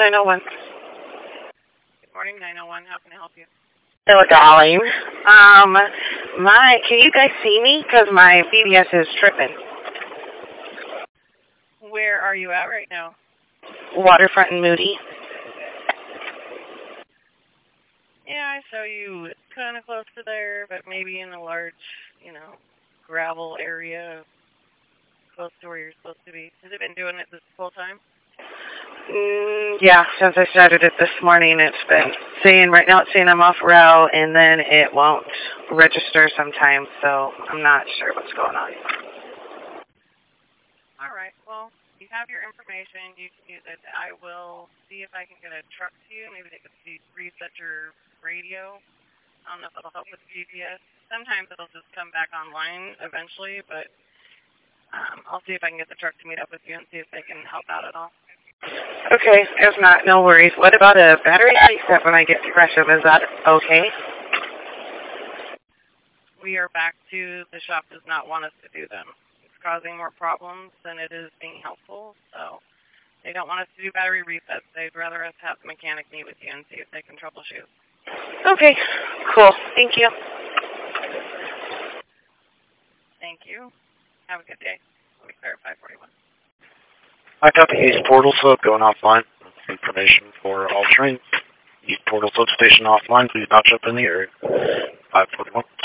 901. Good morning, 901. How can I help you? Hello, darling. Can you guys see me? Because my BBS is tripping. Where are you at right now? Waterfront and Moody. Yeah, I saw you kind of close to there, but maybe in a large, gravel area close to where you're supposed to be. Has it been doing it this whole time? Yeah, since I started it this morning, it's been saying, right now it's saying I'm off route, and then it won't register sometimes, so I'm not sure what's going on. All right, well, you have your information. You can use it. I will see if I can get a truck to you. Maybe they could reset your radio. I don't know if it'll help with GPS. Sometimes it'll just come back online eventually, but I'll see if I can get the truck to meet up with you and see if they can help out at all. Okay, if not, no worries. What about a battery reset when I get progressive? Is that okay? We are back to the shop does not want us to do them. It's causing more problems than it is being helpful, so they don't want us to do battery resets. They'd rather us have the mechanic meet with you and see if they can troubleshoot. Okay, cool. Thank you. Thank you. Have a good day. Let me clarify for you. I copy East Portal Sub going offline. Information for all trains. East Portal Substation offline. Please not jump in the area. 541.